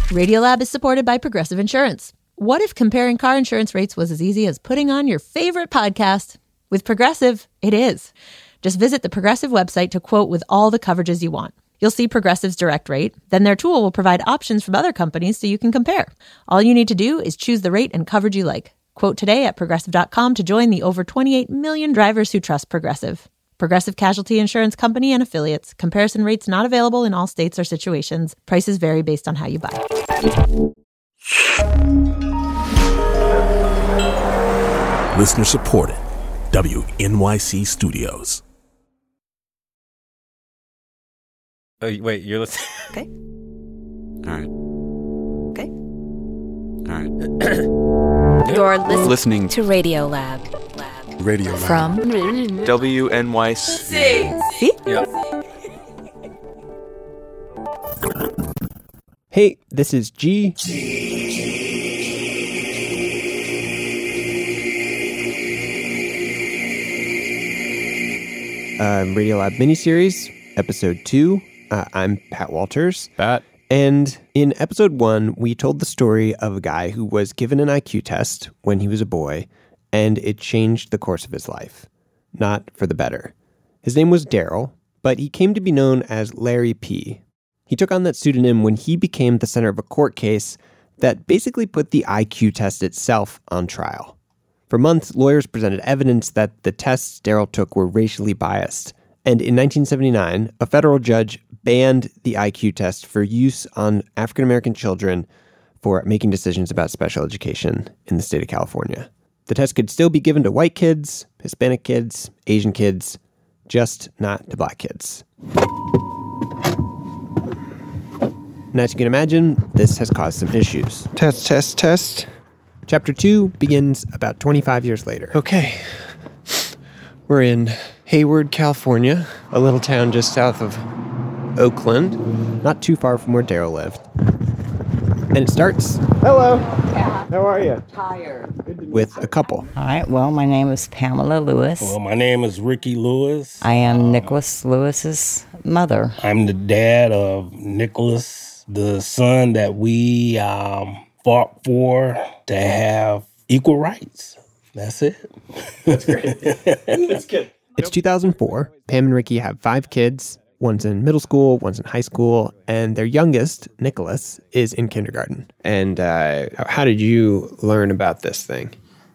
Radiolab is supported by Progressive Insurance. What if comparing car insurance rates was as easy as putting on your favorite podcast? With Progressive, it is. Just visit the Progressive website to quote with all the coverages you want. You'll see Progressive's direct rate. Then their tool will provide options from other companies so you can compare. All you need to do is choose the rate and coverage you like. Quote today at Progressive.com to join the over 28 million drivers who trust Progressive. Progressive Casualty Insurance Company and Affiliates. Comparison rates not available in all states or situations. Prices vary based on how you buy. Listener supported. WNYC Studios. Oh, wait, you're listening? Okay. All right. Okay. All right. You're Listening to Radiolab. Radio Lab. From WNYC. See? Yeah. Hey, this is G. Radiolab miniseries, episode 2. I'm Pat Walters. Pat. And in episode 1, we told the story of a guy who was given an IQ test when he was a boy, and it changed the course of his life. Not for the better. His name was Daryl, but he came to be known as Larry P. He took on that pseudonym when he became the center of a court case that basically put the IQ test itself on trial. For months, lawyers presented evidence that the tests Daryl took were racially biased. And in 1979, a federal judge banned the IQ test for use on African-American children for making decisions about special education in the state of California. The test could still be given to white kids, Hispanic kids, Asian kids, just not to black kids. And as you can imagine, this has caused some issues. Test. Chapter 2 begins about 25 years later. Okay. We're in Hayward, California, a little town just south of Oakland. Not too far from where Daryl lived. And it starts Hello. How are you? with a couple. All right, well, my name is Pamela Lewis. Well, my name is Ricky Lewis. I am Nicholas Lewis's mother. I'm the dad of Nicholas, the son that we fought for to have equal rights. That's it. That's great. That's good. It's 2004. Pam and Ricky have 5 kids. One's in middle school, one's in high school, and their youngest, Nicholas, is in kindergarten. And how did you learn about this thing?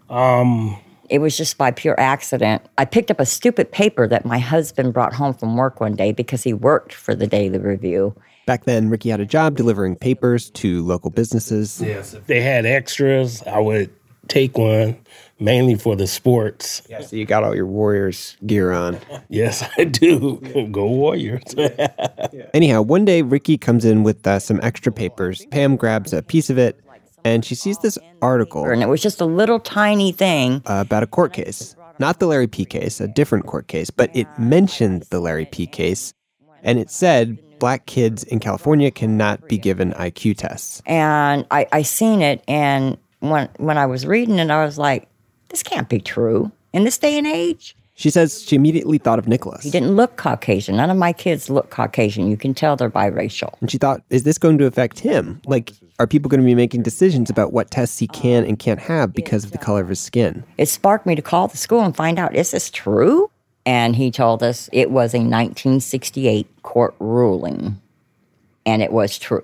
It was just by pure accident. I picked up a stupid paper that my husband brought home from work one day because he worked for the Daily Review. Back then, Ricky had a job delivering papers to local businesses. Yes, if they had extras, I would take one, mainly for the sports. Yeah, so you got all your Warriors gear on. Yes, I do. Go Warriors. Anyhow, one day, Ricky comes in with some extra papers. Pam grabs a piece of it, and she sees this article. And it was just a little tiny thing. About a court case. Not the Larry P. case, a different court case, but it mentioned the Larry P. case, and it said black kids in California cannot be given IQ tests. And I seen it, and when I was reading it, I was like, this can't be true in this day and age. She says she immediately thought of Nicholas. He didn't look Caucasian. None of my kids look Caucasian. You can tell they're biracial. And she thought, is this going to affect him? Like, are people going to be making decisions about what tests he can and can't have because of the color of his skin? It sparked me to call the school and find out, is this true? And he told us it was a 1968 court ruling, and it was true.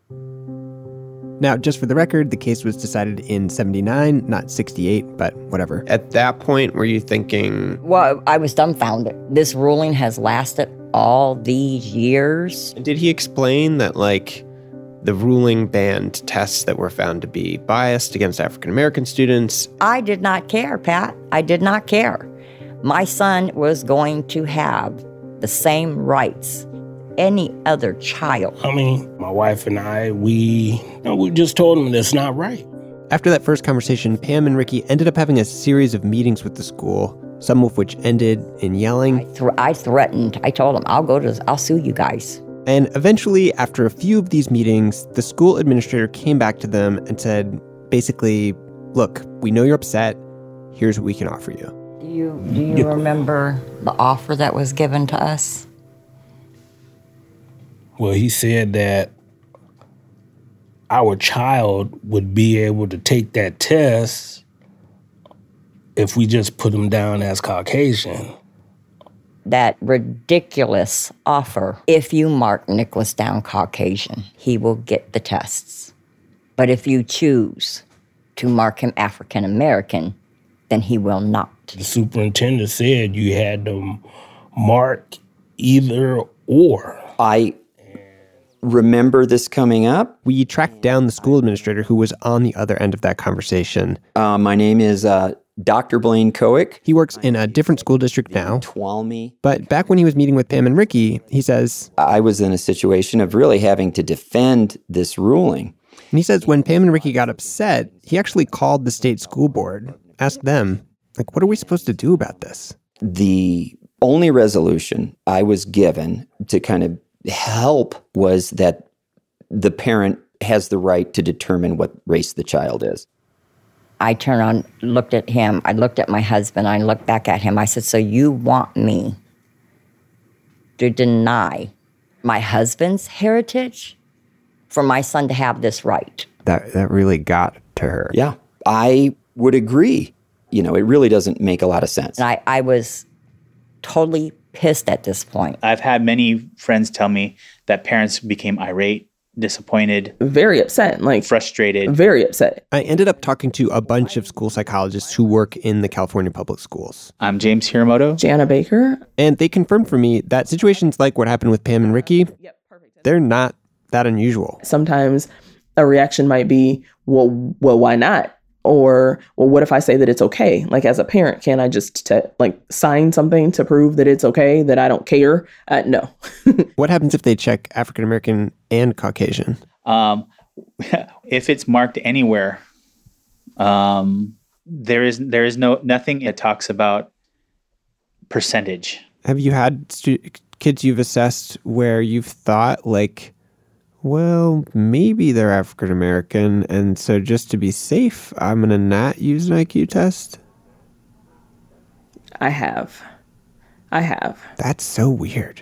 Now, just for the record, the case was decided in 79, not 68, but whatever. At that point, were you thinking... Well, I was dumbfounded. This ruling has lasted all these years. Did he explain that, like, the ruling banned tests that were found to be biased against African-American students? I did not care, Pat. I did not care. My son was going to have the same rights any other child. I mean, my wife and I, we just told him that's not right. After that first conversation, Pam and Ricky ended up having a series of meetings with the school, some of which ended in yelling. I threatened. I told him, I'll sue you guys. And eventually, after a few of these meetings, the school administrator came back to them and said, basically, look, we know you're upset. Here's what we can offer you. Do you remember the offer that was given to us? Well, he said that our child would be able to take that test if we just put them down as Caucasian. That ridiculous offer. If you mark Nicholas down Caucasian, he will get the tests. But if you choose to mark him African American, then he will not. The superintendent said you had to mark either or. I remember this coming up. We tracked down the school administrator who was on the other end of that conversation. My name is Dr. Blaine Koick. He works in a different school district now. Tuolumne. But back when he was meeting with Pam and Ricky, he says, I was in a situation of really having to defend this ruling. And he says when Pam and Ricky got upset, he actually called the state school board, asked them, like, what are we supposed to do about this? The only resolution I was given to kind of help was that the parent has the right to determine what race the child is. I turned on, looked at him, I looked at my husband, I looked back at him. I said, so you want me to deny my husband's heritage for my son to have this right? That really got to her. Yeah, I would agree. You know, it really doesn't make a lot of sense. And I was totally pissed at this point. I've had many friends tell me that parents became irate, disappointed, very upset, like frustrated, very upset. I ended up talking to a bunch of school psychologists who work in the California public schools. I'm James Hiramoto. Jana Baker. And they confirmed for me that situations like what happened with Pam and Ricky, they're not that unusual. Sometimes a reaction might be, well, why not? Or, well, what if I say that it's okay? Like, as a parent, can I just sign something to prove that it's okay, that I don't care? No. What happens if they check African American and Caucasian? If it's marked anywhere, there is nothing that talks about percentage. Have you had kids you've assessed where you've thought, like, well, maybe they're African American, and so just to be safe, I'm going to not use an IQ test? I have. That's so weird.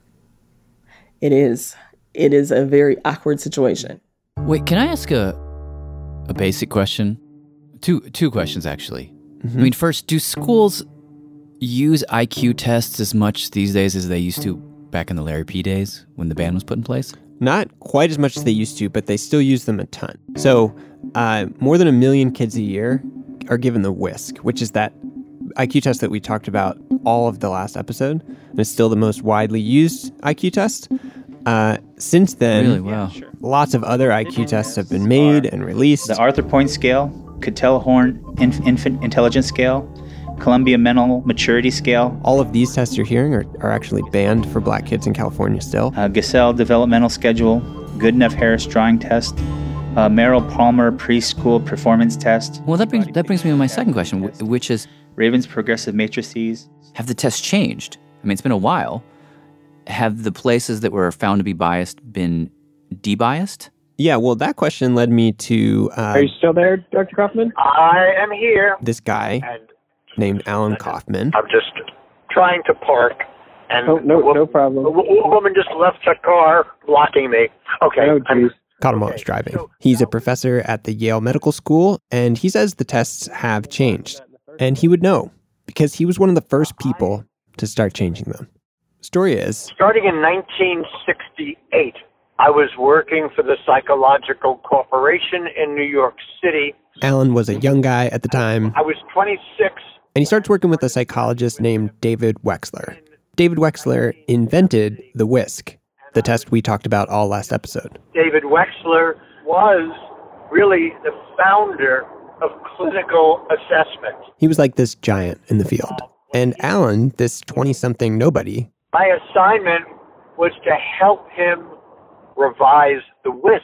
It is. It is a very awkward situation. Wait, can I ask a basic question? Two questions, actually. Mm-hmm. I mean, first, do schools use IQ tests as much these days as they used to back in the Larry P. days when the ban was put in place? Not quite as much as they used to, but they still use them a ton. So more than 1 million kids a year are given the WISC, which is that IQ test that we talked about all of the last episode. And it's still the most widely used IQ test. Since then, really? Wow. Lots of other IQ tests have been made and released. The Arthur Point Scale, Cattell-Horn Infant Intelligence Scale, Columbia Mental Maturity Scale. All of these tests you're hearing are actually banned for Black kids in California still. Gesell Developmental Schedule, Goodenough-Harris Drawing Test, Merrill-Palmer Preschool Performance Test. Well, that brings me to my second question, which is... Raven's Progressive Matrices. Have the tests changed? I mean, it's been a while. Have the places that were found to be biased been debiased? Yeah, well, that question led me to... Are you still there, Dr. Kaufman? I am here. This guy named Alan Kaufman. I'm just trying to park, and no problem. A woman just left her car blocking me. Okay. Oh, geez. Caught him while I was driving. He's a professor at the Yale Medical School, and he says the tests have changed. And he would know, because he was one of the first people to start changing them. Story is... Starting in 1968, I was working for the Psychological Corporation in New York City. Alan was a young guy at the time. I was 26. And he starts working with a psychologist named David Wexler. David Wexler invented the WISC, the test we talked about all last episode. David Wexler was really the founder of clinical assessment. He was like this giant in the field. And Alan, this 20-something nobody... My assignment was to help him revise the WISC.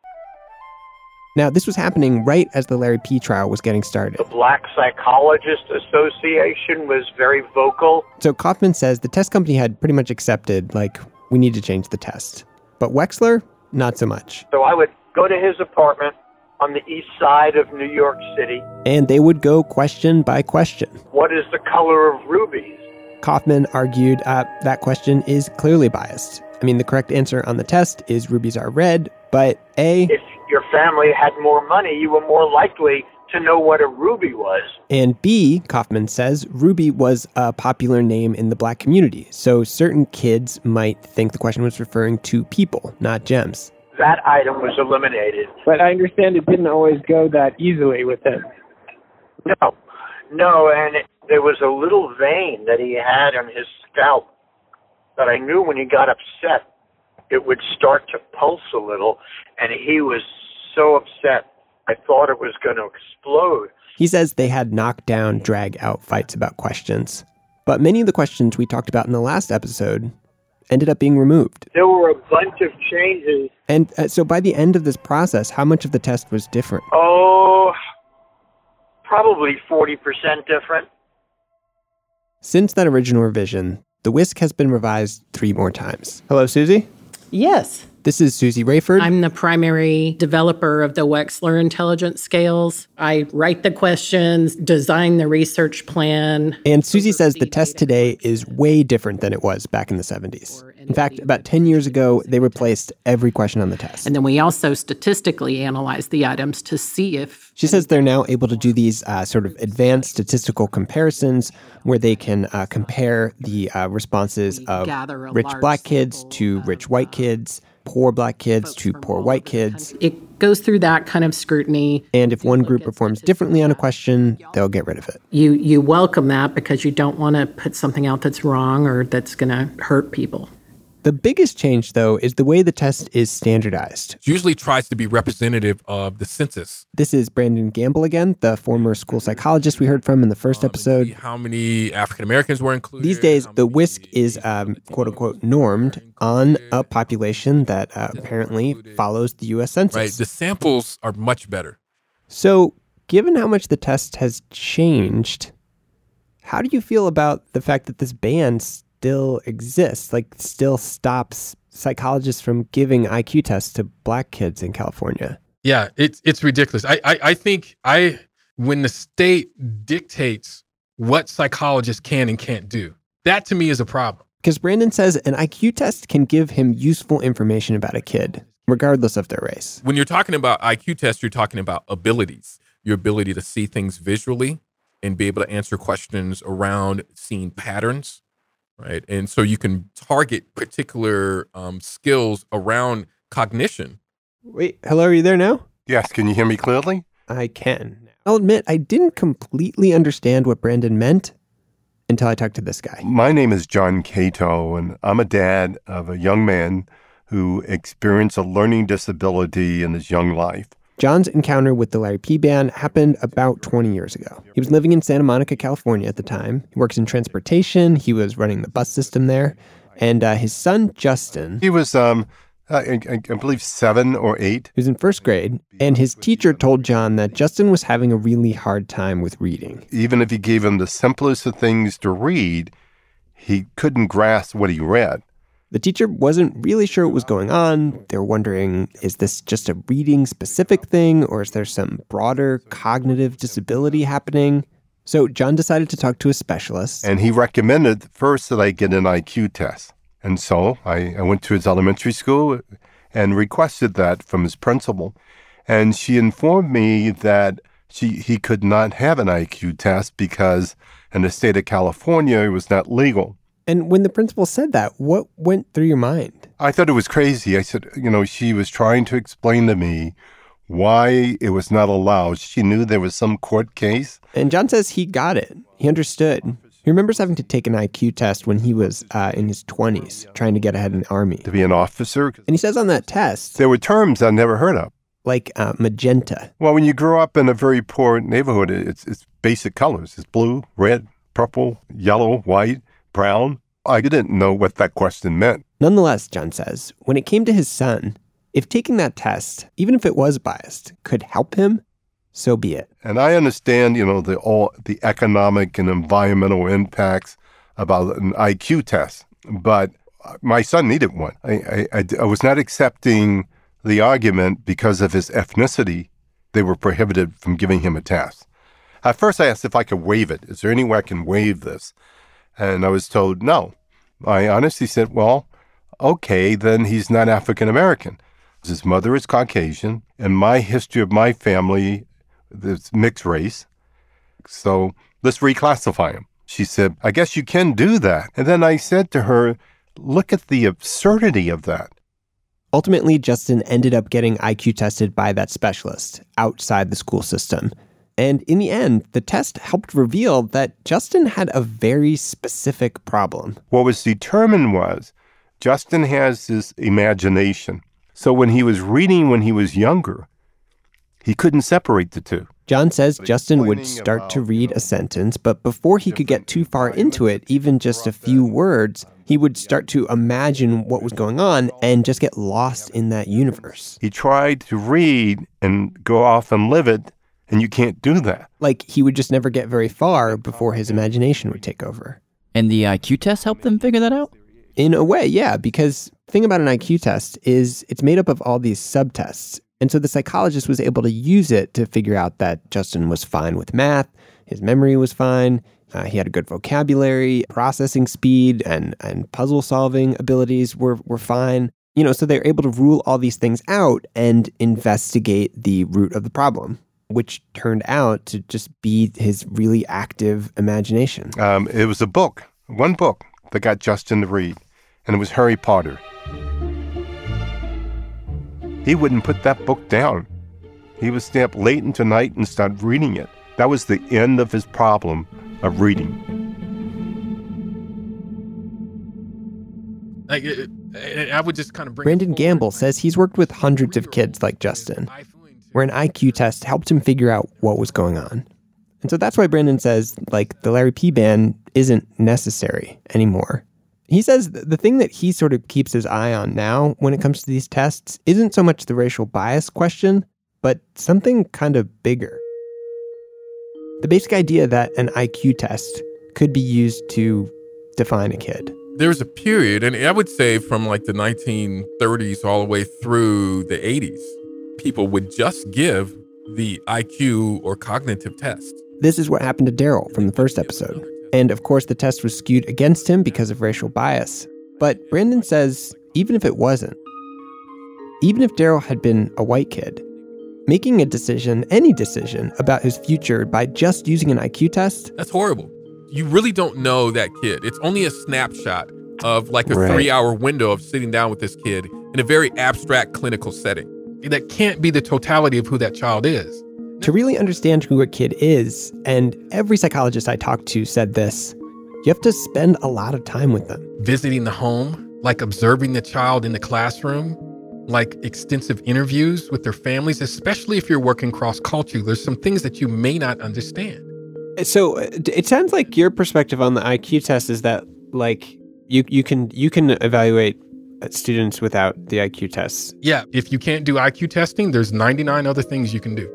Now, this was happening right as the Larry P. trial was getting started. The Black Psychologist Association was very vocal. So Kaufman says the test company had pretty much accepted, like, we need to change the test. But Wexler, not so much. So I would go to his apartment on the east side of New York City. And they would go question by question. What is the color of rubies? Kaufman argued that question is clearly biased. I mean, the correct answer on the test is rubies are red, but your family had more money, you were more likely to know what a ruby was. And B, Kaufman says, ruby was a popular name in the black community, so certain kids might think the question was referring to people, not gems. That item was eliminated. But I understand it didn't always go that easily with him. No, and there was a little vein that he had on his scalp that I knew when he got upset, it would start to pulse a little, and he was so upset. I thought it was going to explode. He says they had knockdown, drag-out fights about questions. But many of the questions we talked about in the last episode ended up being removed. There were a bunch of changes. And so by the end of this process, how much of the test was different? Oh, probably 40% different. Since that original revision, the WISC has been revised 3 more times. Hello, Susie? Yes. This is Susie Rayford. I'm the primary developer of the Wechsler Intelligence Scales. I write the questions, design the research plan. And Susie says the test today is way different than it was back in the 70s. In fact, about 10 years ago, they replaced every question on the test. And then we also statistically analyze the items to see if... She says they're now able to do these sort of advanced statistical comparisons where they can compare the responses of rich black kids to rich white kids, poor black kids to poor white kids. It goes through that kind of scrutiny. And if one group performs differently on a question, they'll get rid of it. You welcome that because you don't want to put something out that's wrong or that's going to hurt people. The biggest change, though, is the way the test is standardized. It usually tries to be representative of the census. This is Brandon Gamble again, the former school psychologist we heard from in the first episode. How many African Americans were included? These days, the WISC is, quote-unquote, normed on a population that apparently follows the U.S. Census. Right, the samples are much better. So, given how much the test has changed, how do you feel about the fact that this ban still exists, like still stops psychologists from giving IQ tests to black kids in California? Yeah, it's ridiculous. I think when the state dictates what psychologists can and can't do, that to me is a problem. Because Brandon says an IQ test can give him useful information about a kid, regardless of their race. When you're talking about IQ tests, you're talking about abilities, your ability to see things visually and be able to answer questions around seeing patterns. Right. And so you can target particular skills around cognition. Wait, hello, are you there now? Yes. Can you hear me clearly? I can. I'll admit, I didn't completely understand what Brandon meant until I talked to this guy. My name is John Cato, and I'm a dad of a young man who experienced a learning disability in his young life. John's encounter with the Larry P. Band happened about 20 years ago. He was living in Santa Monica, California at the time. He works in transportation. He was running the bus system there. And his son, Justin... He was, I believe, 7 or 8. He was in first grade. And his teacher told John that Justin was having a really hard time with reading. Even if he gave him the simplest of things to read, he couldn't grasp what he read. The teacher wasn't really sure what was going on. They were wondering, is this just a reading-specific thing, or is there some broader cognitive disability happening? So John decided to talk to a specialist. And he recommended first that I get an IQ test. And so I went to his elementary school and requested that from his principal. And she informed me that he could not have an IQ test because in the state of California, it was not legal. And when the principal said that, what went through your mind? I thought it was crazy. I said, she was trying to explain to me why it was not allowed. She knew there was some court case. And John says he got it. He understood. He remembers having to take an IQ test when he was in his 20s, trying to get ahead in the Army. To be an officer. And he says on that test... there were terms I never heard of. Like magenta. Well, when you grow up in a very poor neighborhood, it's basic colors. It's blue, red, purple, yellow, white, brown. I didn't know what that question meant. Nonetheless, John says, when it came to his son, if taking that test, even if it was biased, could help him, so be it. And I understand, the economic and environmental impacts about an IQ test, but my son needed one. I was not accepting the argument because of his ethnicity. They were prohibited from giving him a test. At first, I asked if I could waive it. Is there any way I can waive this? And I was told no. I honestly said, well, okay, then he's not African American. His mother is Caucasian, and my history of my family is mixed race. So let's reclassify him. She said, I guess you can do that. And then I said to her, look at the absurdity of that. Ultimately, Justin ended up getting IQ tested by that specialist outside the school system. And in the end, the test helped reveal that Justin had a very specific problem. What was determined was Justin has this imagination. So when he was reading when he was younger, he couldn't separate the two. John says Justin would start to read a sentence, but before he could get too far into it, even just a few words, he would start to imagine what was going on and just get lost in that universe. He tried to read and go off and live it, and you can't do that. Like he would just never get very far before his imagination would take over. And the IQ test helped them figure that out? In a way, yeah, because the thing about an IQ test is it's made up of all these subtests. And so the psychologist was able to use it to figure out that Justin was fine with math, his memory was fine, he had a good vocabulary, processing speed and puzzle-solving abilities were fine. You know, so they're able to rule all these things out and investigate the root of the problem, which turned out to just be his really active imagination. It was one book that got Justin to read, and it was Harry Potter. He wouldn't put that book down. He would stay up late into night and start reading it. That was the end of his problem of reading. I would just kind of bring Brandon Gamble says he's worked with hundreds of kids like Justin, where an IQ test helped him figure out what was going on. And so that's why Brandon says, like, the Larry P. Band isn't necessary anymore. He says the thing that he sort of keeps his eye on now when it comes to these tests isn't so much the racial bias question, but something kind of bigger. The basic idea that an IQ test could be used to define a kid. There's a period, and I would say from like the 1930s all the way through the 80s, people would just give the IQ or cognitive test. This is what happened to Daryl from the first episode. And of course, the test was skewed against him because of racial bias. But Brandon says, even if it wasn't, even if Daryl had been a white kid, making a decision, any decision, about his future by just using an IQ test... That's horrible. You really don't know that kid. It's only a snapshot of like a 3-hour window of sitting down with this kid in a very abstract clinical setting. That can't be the totality of who that child is. To really understand who a kid is, and every psychologist I talked to said this, you have to spend a lot of time with them. Visiting the home, like observing the child in the classroom, like extensive interviews with their families, especially if you're working cross-culturally. There's some things that you may not understand. So it sounds like your perspective on the IQ test is that, like, you can evaluate students without the IQ tests. Yeah, if you can't do IQ testing, there's 99 other things you can do.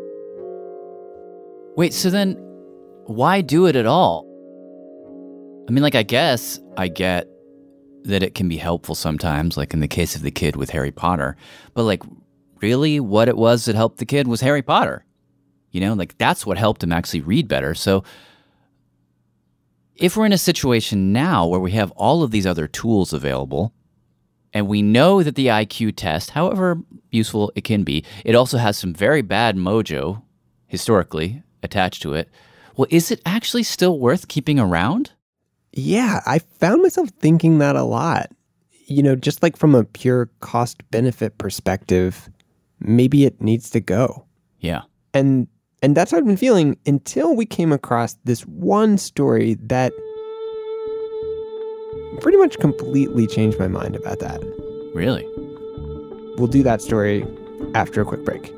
Wait, so then why do it at all? I mean, like, I guess I get that it can be helpful sometimes, like in the case of the kid with Harry Potter. But, like, really what it was that helped the kid was Harry Potter. You know, like, that's what helped him actually read better. So if we're in a situation now where we have all of these other tools available, and we know that the IQ test, however useful it can be, it also has some very bad mojo, historically, attached to it. Well, is it actually still worth keeping around? Yeah, I found myself thinking that a lot. You know, just like from a pure cost-benefit perspective, maybe it needs to go. Yeah. And that's how I've been feeling until we came across this one story that pretty much completely changed my mind about that. Really? We'll do that story after a quick break.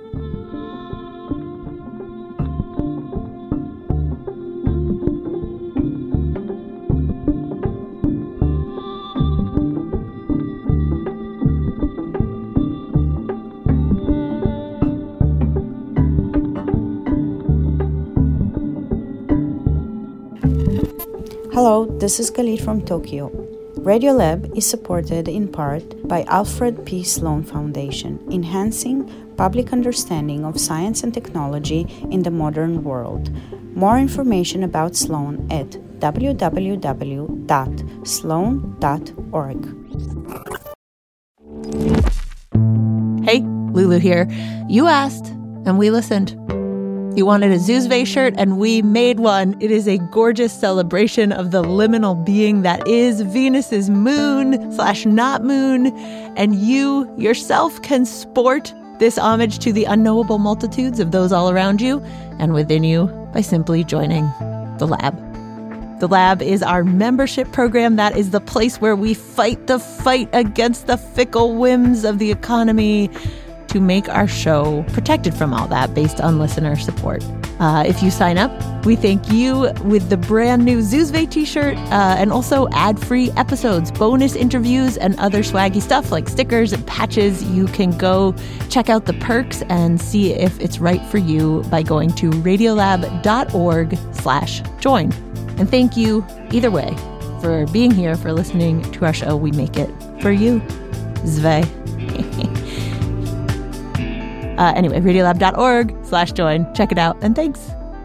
Hello, this is Khalid from Tokyo. Radiolab is supported in part by Alfred P. Sloan Foundation, enhancing public understanding of science and technology in the modern world. More information about Sloan at www.sloan.org. Lulu here. You asked, and we listened. You wanted a Zoozve shirt, and we made one. It is a gorgeous celebration of the liminal being that is Venus's moon/not moon, and you yourself can sport this homage to the unknowable multitudes of those all around you and within you by simply joining the Lab. The Lab is our membership program. That is the place where we fight the fight against the fickle whims of the economy to make our show protected from all that based on listener support. If you sign up, we thank you with the brand new Zoozve t-shirt and also ad-free episodes, bonus interviews, and other swaggy stuff like stickers and patches. You can go check out the perks and see if it's right for you by going to radiolab.org/join. And thank you, either way, for being here, for listening to our show. We make it for you. Zve. Anyway, radiolab.org/join. Check it out, and thanks.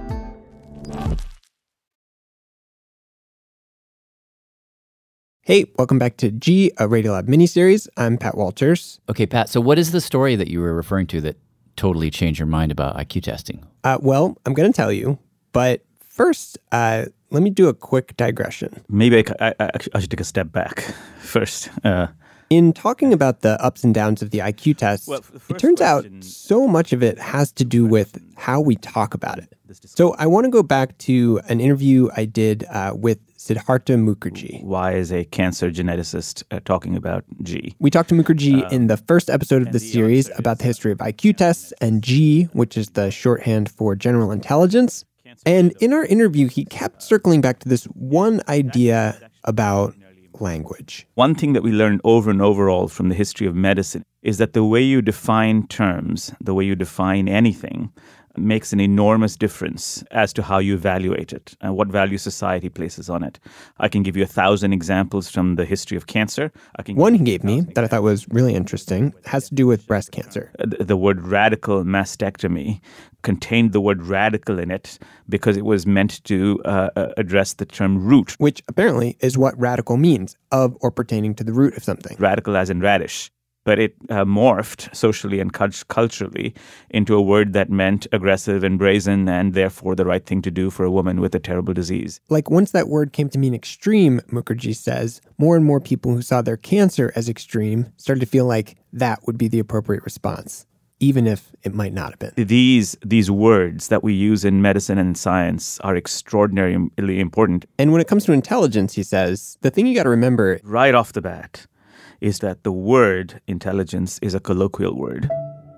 Hey, welcome back to G, a Radiolab miniseries. I'm Pat Walters. Okay, Pat, so what is the story that you were referring to that totally changed your mind about IQ testing? Well, I'm going to tell you, but first, let me do a quick digression. Maybe I should take a step back first. In talking about the ups and downs of the IQ test, it turns out so much of it has to do with how we talk about it. So I want to go back to an interview I did with Siddhartha Mukherjee. Why is a cancer geneticist talking about G? We talked to Mukherjee in the first episode of the series about the history of IQ tests and G, which is the shorthand for general intelligence. And in our interview, he kept circling back to this one idea about language. One thing that we learned over and over all from the history of medicine is that the way you define terms, the way you define anything, makes an enormous difference as to how you evaluate it and what value society places on it. I can give you 1,000 examples from the history of cancer. One he gave me that I thought was really interesting has to do with breast cancer. The word radical mastectomy contained the word radical in it because it was meant to address the term root. Which apparently is what radical means, of or pertaining to the root of something. Radical as in radish. But it morphed socially and culturally into a word that meant aggressive and brazen and therefore the right thing to do for a woman with a terrible disease. Like once that word came to mean extreme, Mukherjee says, more and more people who saw their cancer as extreme started to feel like that would be the appropriate response, even if it might not have been. These words that we use in medicine and science are extraordinarily important. And when it comes to intelligence, he says, the thing you got to remember right off the bat is that the word intelligence is a colloquial word.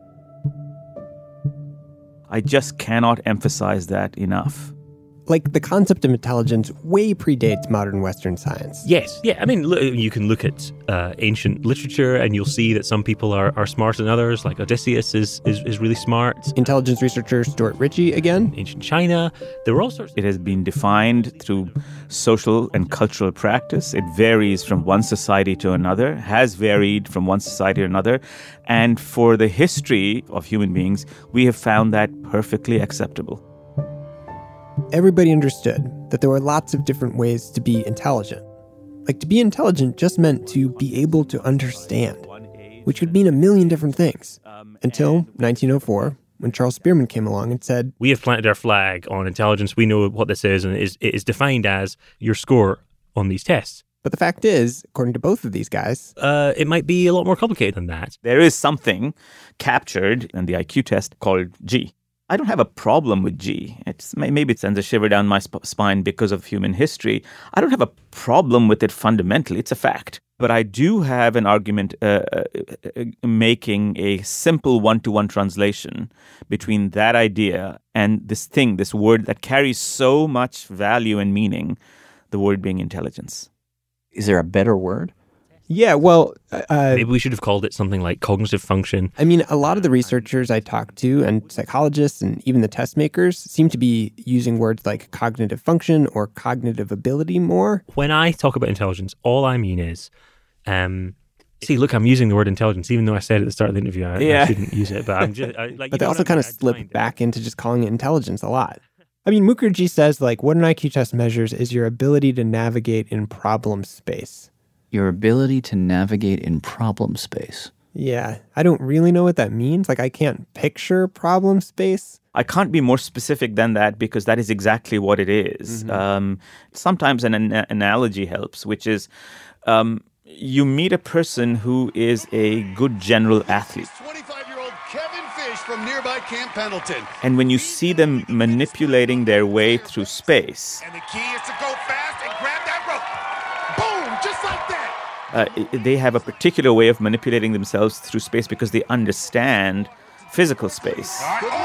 I just cannot emphasize that enough. Like the concept of intelligence way predates modern Western science. Yes. Yeah. I mean, you can look at ancient literature and you'll see that some people are smarter than others. Like Odysseus is really smart. Intelligence researcher Stuart Ritchie again. Ancient China. There were all sorts. It has been defined through social and cultural practice. It varies from one society to another, has varied from one society to another. And for the history of human beings, we have found that perfectly acceptable. Everybody understood that there were lots of different ways to be intelligent. Like to be intelligent just meant to be able to understand, which could mean a million different things. Until 1904, when Charles Spearman came along and said, "We have planted our flag on intelligence. We know what this is, and it is defined as your score on these tests." But the fact is, according to both of these guys, it might be a lot more complicated than that. There is something captured in the IQ test called G. I don't have a problem with G. Maybe it sends a shiver down my spine because of human history. I don't have a problem with it fundamentally. It's a fact. But I do have an argument making a simple one-to-one translation between that idea and this thing, this word that carries so much value and meaning, the word being intelligence. Is there a better word? Yeah, well... maybe we should have called it something like cognitive function. I mean, a lot of the researchers I talked to, and psychologists, and even the test makers, seem to be using words like cognitive function or cognitive ability more. When I talk about intelligence, all I mean is... see, look, I'm using the word intelligence, even though I said at the start of the interview I shouldn't use it, but I'm just... but they also kind of slip back into just calling it intelligence a lot. I mean, Mukherjee says, like, what an IQ test measures is your ability to navigate in problem space. Your ability to navigate in problem space. Yeah, I don't really know what that means. Like, I can't picture problem space. I can't be more specific than that because that is exactly what it is. Sometimes an analogy helps, which is you meet a person who is a good general athlete. 25-year-old Kevin Fish from nearby Camp Pendleton. And when you see them manipulating their way through space, And the key is to go fast and grab that rope. Boom, just like that. They have a particular way of manipulating themselves through space because they understand physical space.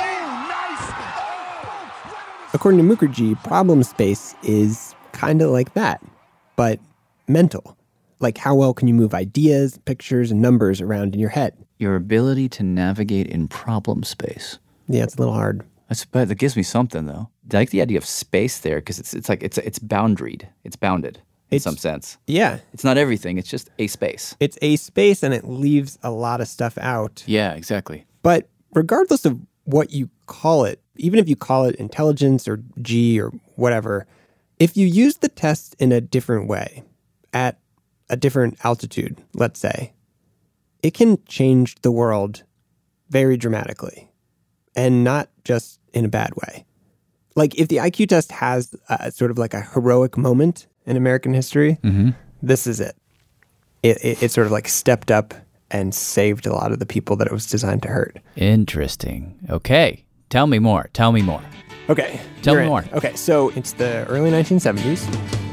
According to Mukherjee, problem space is kind of like that, but mental. Like, how well can you move ideas, pictures, and numbers around in your head? Your ability to navigate in problem space. Yeah, it's a little hard. But that gives me something, though. I like the idea of space there because it's boundaried. It's bounded in some sense. Yeah. It's not everything. It's just a space. It's a space, and it leaves a lot of stuff out. Yeah, exactly. But regardless of what you call it, even if you call it intelligence or G or whatever, if you use the test in a different way, at a different altitude, let's say, it can change the world very dramatically, and not just in a bad way. Like, if the IQ test has sort of like a heroic moment in American history, this is it. It sort of like stepped up and saved a lot of the people that it was designed to hurt. Interesting. Okay. Tell me more. Tell me more. Okay. Tell me more. Okay, so it's the early 1970s.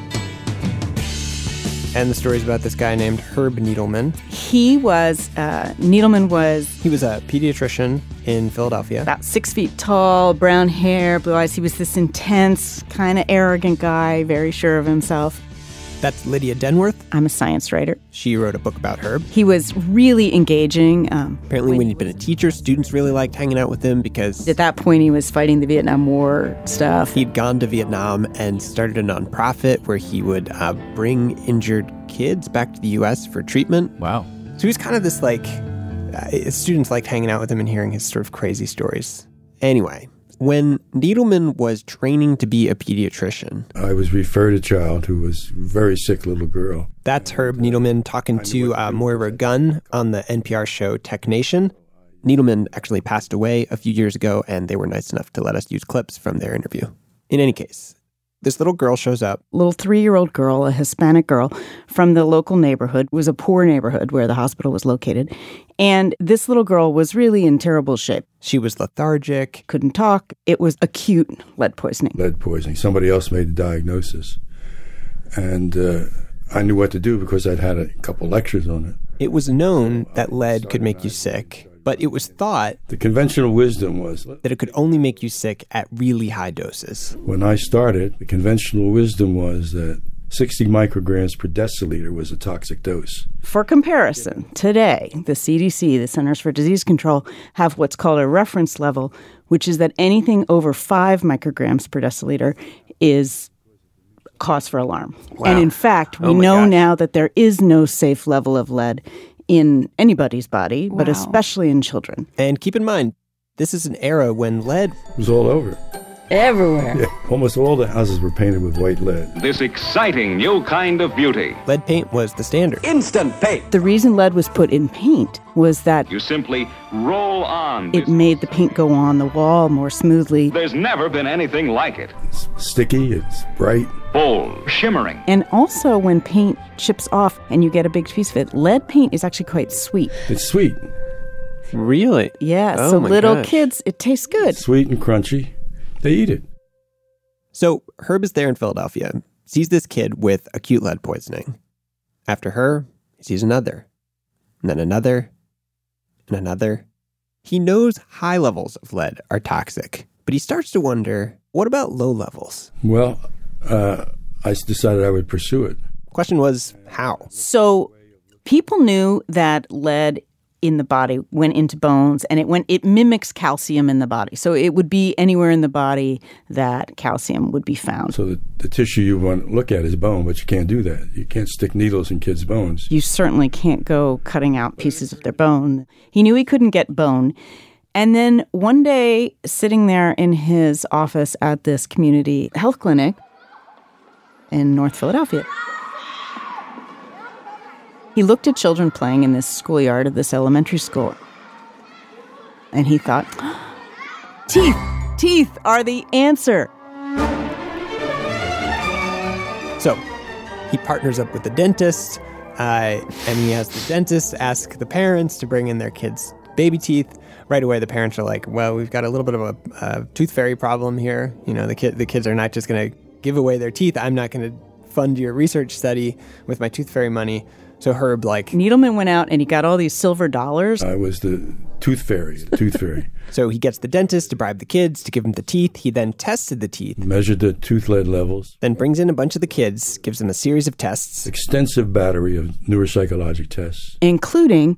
And the story's about this guy named Herb Needleman. He was a pediatrician in Philadelphia. About 6 feet tall, brown hair, blue eyes. He was this intense, kind of arrogant guy, very sure of himself. That's Lydia Denworth. I'm a science writer. She wrote a book about Herb. He was really engaging. Apparently, when he'd been a teacher, students really liked hanging out with him because... At that point, he was fighting the Vietnam War stuff. He'd gone to Vietnam and started a nonprofit where he would bring injured kids back to the U.S. for treatment. Wow. So he was kind of this, like... students liked hanging out with him and hearing his sort of crazy stories. Anyway... When Needleman was training to be a pediatrician, I was referred a child who was a very sick little girl. That's Herb Needleman talking to Moira Gunn on the NPR show Tech Nation. Needleman actually passed away a few years ago, and they were nice enough to let us use clips from their interview. In any case, this little girl shows up. Little 3-year-old girl, a Hispanic girl from the local neighborhood. It was a poor neighborhood where the hospital was located. And this little girl was really in terrible shape. She was lethargic. Couldn't talk. It was acute lead poisoning. Lead poisoning. Somebody else made the diagnosis. And I knew what to do because I'd had a couple lectures on it. It was known that lead could make you sick, but it was thought... The conventional wisdom was... that it could only make you sick at really high doses. When I started, the conventional wisdom was that 60 micrograms per deciliter was a toxic dose. For comparison, today, the CDC, the Centers for Disease Control, have what's called a reference level, which is that anything over 5 micrograms per deciliter is cause for alarm. Wow. And in fact, we know now that there is no safe level of lead in anybody's body, but especially in children. And keep in mind, this is an era when lead was all over. Everywhere. Yeah, almost all the houses were painted with white lead. This exciting new kind of beauty. Lead paint was the standard. Instant paint. The reason lead was put in paint was that You simply roll on. it made the paint go on the wall more smoothly. There's never been anything like it. It's sticky, it's bright. Bold, shimmering. And also when paint chips off and you get a big piece of it, lead paint is actually quite sweet. It's sweet. Really? Yeah, Oh so my little gosh. kids, it tastes good. Sweet and crunchy. They eat it. So Herb is there in Philadelphia, sees this kid with acute lead poisoning. After her, he sees another, and then another, and another. He knows high levels of lead are toxic, but he starts to wonder, what about low levels? Well, I decided I would pursue it. Question was, how? So people knew that lead in the body went into bones, and it mimics calcium in the body. So it would be anywhere in the body that calcium would be found. So the tissue you want to look at is bone, but you can't do that. You can't stick needles in kids' bones. You certainly can't go cutting out pieces of their bone. He knew he couldn't get bone. And then one day, sitting there in his office at this community health clinic in North Philadelphia, He looked at children playing in this schoolyard of this elementary school, and he thought, teeth are the answer. So he partners up with the dentist, and he has the dentist ask the parents to bring in their kids' baby teeth. Right away, the parents are like, well, we've got a little bit of a tooth fairy problem here. You know, the kids are not just going to give away their teeth. I'm not going to fund your research study with my tooth fairy money. So Herb, Needleman went out and he got all these silver dollars. I was the tooth fairy. So he gets the dentist to bribe the kids to give him the teeth. He then tested the teeth. Measured the tooth lead levels. Then brings in a bunch of the kids, gives them a series of tests. Extensive battery of neuropsychologic tests. Including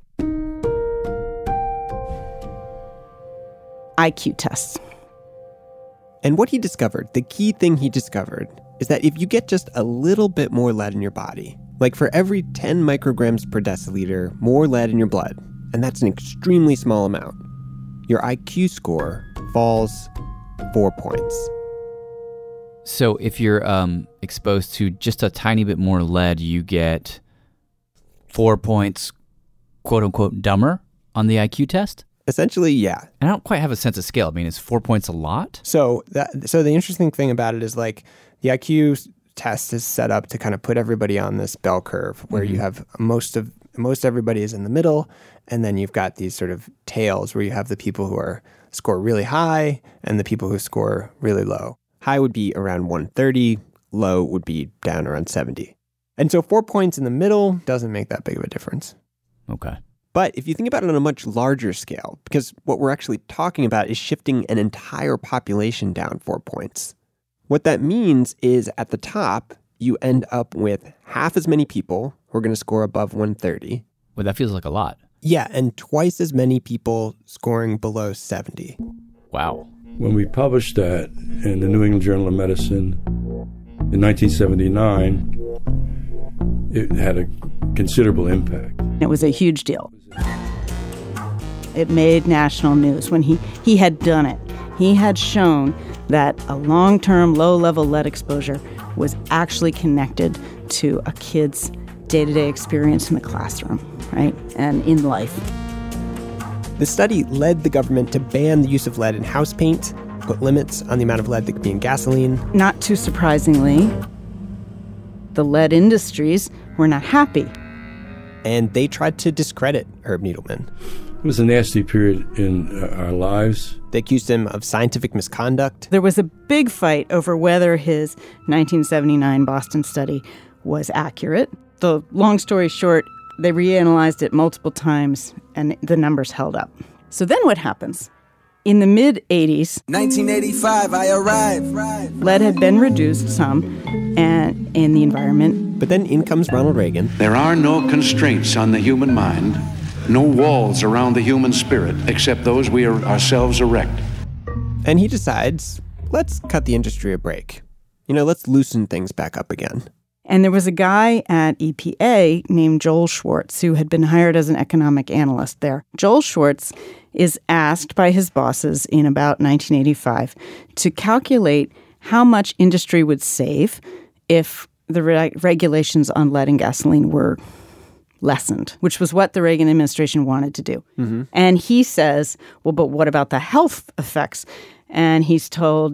IQ tests. And what he discovered, the key thing he discovered, is that if you get just a little bit more lead in your body, like for every 10 micrograms per deciliter more lead in your blood, and that's an extremely small amount, your IQ score falls 4 points. So if you're exposed to just a tiny bit more lead, you get 4 points, quote unquote, dumber on the IQ test? Essentially, yeah. And I don't quite have a sense of scale. I mean, is 4 points a lot? So the interesting thing about it is the IQ test is set up to kind of put everybody on this bell curve where you have most everybody is in the middle, and then you've got these sort of tails where you have the people who score really high and the people who score really low. High would be around 130, low would be down around 70. And so 4 points in the middle doesn't make that big of a difference. Okay. But if you think about it on a much larger scale, because what we're actually talking about is shifting an entire population down 4 points. What that means is at the top, you end up with half as many people who are going to score above 130. Well, that feels like a lot. Yeah, and twice as many people scoring below 70. Wow. When we published that in the New England Journal of Medicine in 1979, it had a considerable impact. It was a huge deal. It made national news when he had done it. He had shown that a long-term low-level lead exposure was actually connected to a kid's day-to-day experience in the classroom, right, and in life. The study led the government to ban the use of lead in house paint, put limits on the amount of lead that could be in gasoline. Not too surprisingly, the lead industries were not happy. And they tried to discredit Herb Needleman. It was a nasty period in our lives. They accused him of scientific misconduct. There was a big fight over whether his 1979 Boston study was accurate. The long story short, they reanalyzed it multiple times, and the numbers held up. So then what happens? In the mid-'80s, 1985, I arrived. Lead had been reduced some and in the environment. But then in comes Ronald Reagan. There are no constraints on the human mind, no walls around the human spirit, except those we ourselves erect. And he decides, let's cut the industry a break. Let's loosen things back up again. And there was a guy at EPA named Joel Schwartz who had been hired as an economic analyst there. Joel Schwartz is asked by his bosses in about 1985 to calculate how much industry would save if the regulations on lead and gasoline were lessened, which was what the Reagan administration wanted to do. Mm-hmm. And he says, well, but what about the health effects? And he's told,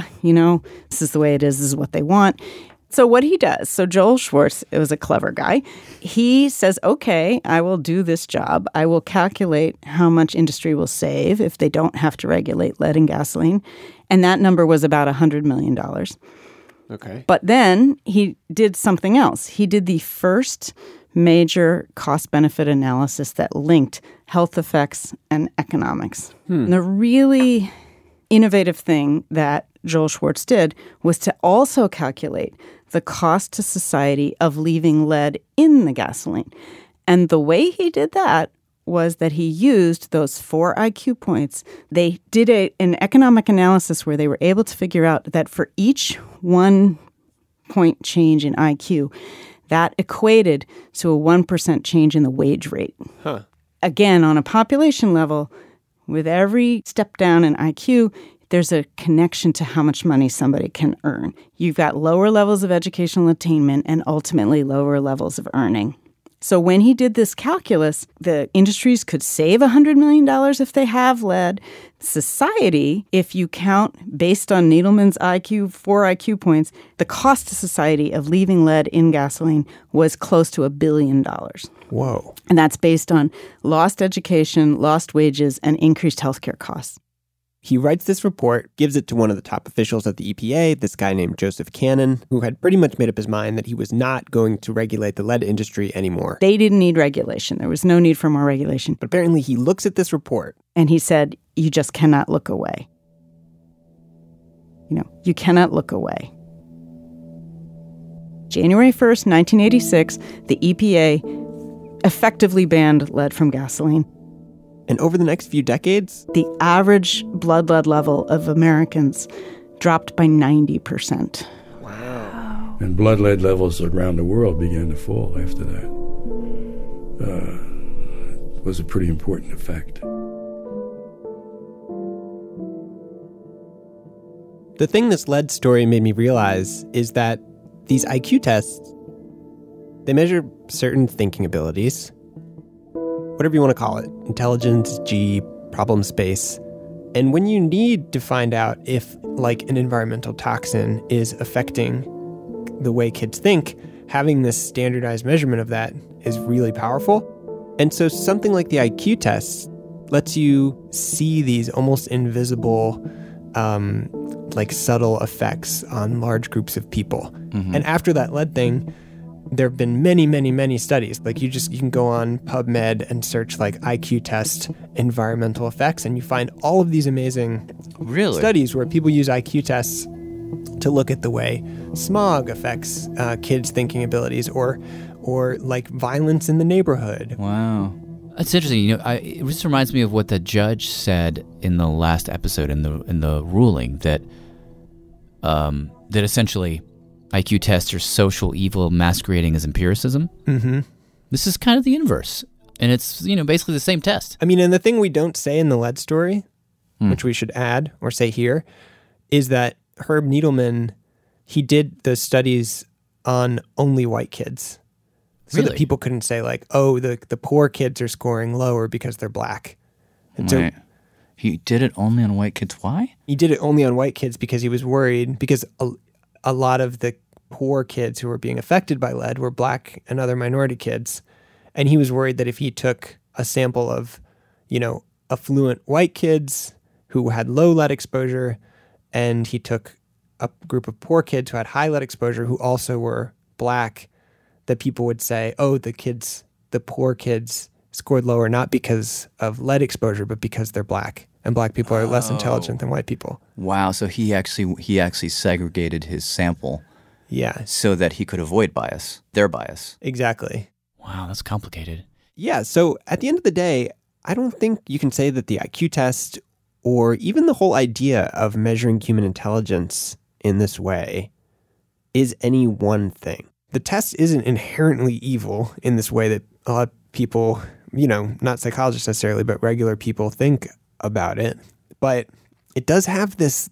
this is the way it is. This is what they want. So what he does, so Joel Schwartz was a clever guy. He says, okay, I will do this job. I will calculate how much industry will save if they don't have to regulate lead and gasoline. And that number was about $100 million. Okay. But then he did something else. He did the first major cost-benefit analysis that linked health effects and economics. And the really innovative thing that Joel Schwartz did was to also calculate the cost to society of leaving lead in the gasoline. And the way he did that was that he used those 4 IQ points. They did an economic analysis where they were able to figure out that for each 1 point change in IQ, that equated to a 1% change in the wage rate. Huh. Again, on a population level, with every step down in IQ, there's a connection to how much money somebody can earn. You've got lower levels of educational attainment and ultimately lower levels of earning. So when he did this calculus, the industries could save $100 million if they have lead. Society, if you count based on Needleman's IQ, 4 IQ points, the cost to society of leaving lead in gasoline was close to $1 billion. Whoa. And that's based on lost education, lost wages, and increased healthcare costs. He writes this report, gives it to one of the top officials at the EPA, this guy named Joseph Cannon, who had pretty much made up his mind that he was not going to regulate the lead industry anymore. They didn't need regulation. There was no need for more regulation. But apparently he looks at this report. And he said, you just cannot look away. You cannot look away. January 1st, 1986, the EPA effectively banned lead from gasoline. And over the next few decades, the average blood lead level of Americans dropped by 90%. Wow. And blood lead levels around the world began to fall after that. It was a pretty important effect. The thing this lead story made me realize is that these IQ tests, they measure certain thinking abilities, whatever you want to call it, intelligence, G, problem space. And when you need to find out if, like, an environmental toxin is affecting the way kids think, having this standardized measurement of that is really powerful. And so something like the IQ test lets you see these almost invisible, like subtle effects on large groups of people. Mm-hmm. And after that lead thing, there have been many, many, many studies. Like you can go on PubMed and search like IQ test environmental effects, and you find all of these amazing studies where people use IQ tests to look at the way smog affects kids' thinking abilities, or like violence in the neighborhood. Wow. That's interesting. It just reminds me of what the judge said in the last episode in the ruling that essentially IQ tests are social evil masquerading as empiricism. Mm-hmm. This is kind of the inverse, and it's basically the same test. I mean, and the thing we don't say in the lead story, which we should add or say here, is that Herb Needleman, he did those studies on only white kids. So that people couldn't say like, oh, the poor kids are scoring lower because they're black. And so he did it only on white kids. Why? He did it only on white kids because he was worried, because a lot of the poor kids who were being affected by lead were black and other minority kids. And he was worried that if he took a sample of, affluent white kids who had low lead exposure, and he took a group of poor kids who had high lead exposure who also were black, that people would say, oh, the poor kids scored lower not because of lead exposure, but because they're black. And black people are less intelligent than white people. Wow, so he actually segregated his sample. Yeah. So that he could avoid their bias. Exactly. Wow, that's complicated. Yeah, so at the end of the day, I don't think you can say that the IQ test or even the whole idea of measuring human intelligence in this way is any one thing. The test isn't inherently evil in this way that a lot of people, not psychologists necessarily, but regular people think about it. But it does have this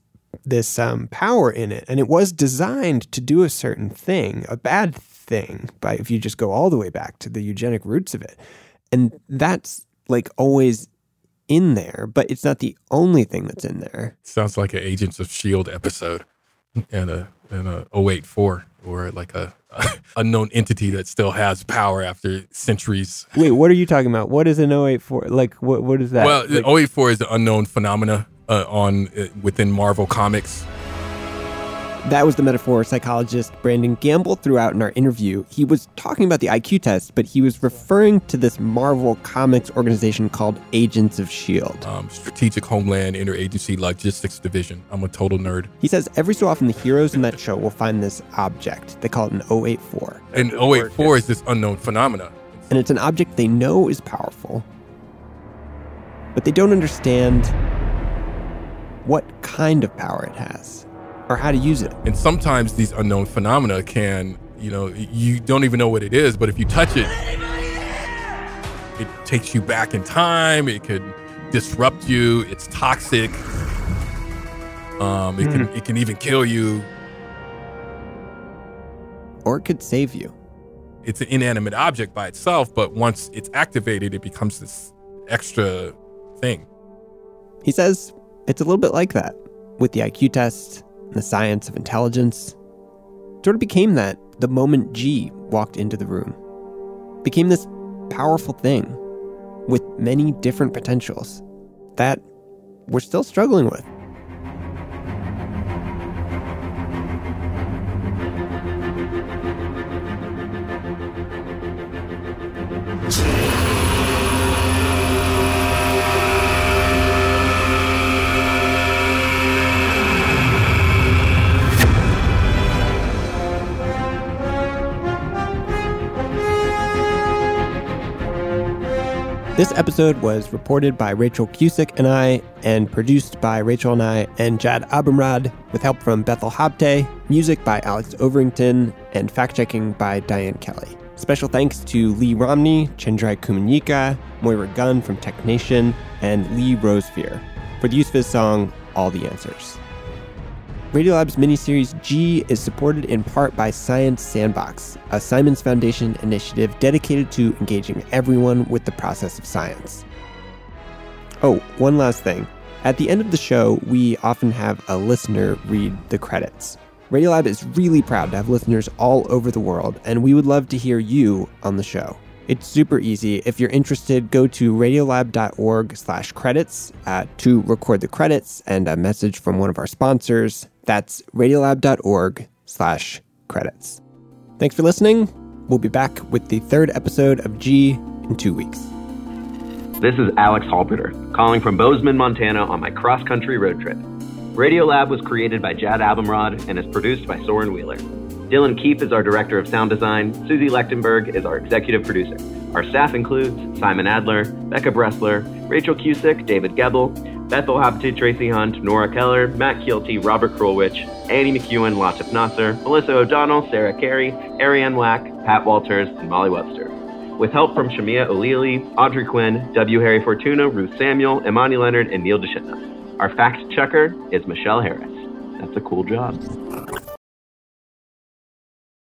power in it, and it was designed to do a certain thing, a bad thing, if you just go all the way back to the eugenic roots of it. And that's like always in there, but it's not the only thing that's in there. Sounds like an Agents of S.H.I.E.L.D. episode and a 084, or like a unknown entity that still has power after centuries. Wait, what are you talking about? What is an 084? Like, what is that? Well, 084 is the unknown phenomena within Marvel Comics. That was the metaphor psychologist Brandon Gamble threw out in our interview. He was talking about the IQ test, but he was referring to this Marvel Comics organization called Agents of S.H.I.E.L.D. Strategic Homeland Interagency Logistics Division. I'm a total nerd. He says every so often the heroes in that show will find this object. They call it an 084. And 084 is this unknown phenomena. And it's an object they know is powerful, but they don't understand what kind of power it has or how to use it. And sometimes these unknown phenomena can, you don't even know what it is, but if you touch it, it takes you back in time. It could disrupt you. It's toxic. It can even kill you. Or it could save you. It's an inanimate object by itself, but once it's activated, it becomes this extra thing. He says it's a little bit like that with the IQ test and the science of intelligence. It sort of became that the moment G walked into the room. It became this powerful thing with many different potentials that we're still struggling with. This episode was reported by Rachel Cusick and I, and produced by Rachel and I and Jad Abumrad, with help from Bethel Habte, music by Alex Overington, and fact-checking by Diane Kelly. Special thanks to Lee Romney, Chandrai Kumanyika, Moira Gunn from Tech Nation, and Lee Rosefear for the use of his song, All the Answers. Radiolab's miniseries G is supported in part by Science Sandbox, a Simons Foundation initiative dedicated to engaging everyone with the process of science. Oh, one last thing. At the end of the show, we often have a listener read the credits. Radiolab is really proud to have listeners all over the world, and we would love to hear you on the show. It's super easy. If you're interested, go to radiolab.org/credits to record the credits and a message from one of our sponsors. That's radiolab.org/credits. Thanks for listening. We'll be back with the third episode of G in 2 weeks. This is Alex Halperter, calling from Bozeman, Montana on my cross-country road trip. Radiolab was created by Jad Abumrad and is produced by Soren Wheeler. Dylan Keefe is our director of sound design. Susie Lechtenberg is our executive producer. Our staff includes Simon Adler, Becca Bressler, Rachel Cusick, David Gebel, Bethel Habte, Tracy Hunt, Nora Keller, Matt Kielty, Robert Krulwich, Annie McEwen, Latif Nasser, Melissa O'Donnell, Sarah Carey, Ariane Wack, Pat Walters, and Molly Webster. With help from Shamia O'Leary, Audrey Quinn, W. Harry Fortuna, Ruth Samuel, Imani Leonard, and Neil DeShitna. Our fact checker is Michelle Harris. That's a cool job.